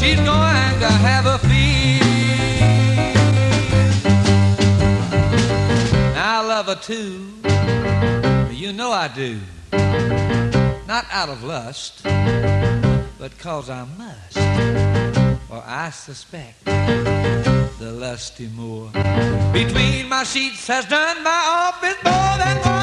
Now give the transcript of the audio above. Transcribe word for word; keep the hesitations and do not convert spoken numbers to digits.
she's going to have a feast. I love her too, you know I do. Not out of lust, but 'cause I must. For I suspect the lusty Moor between my sheets has done my office more than one.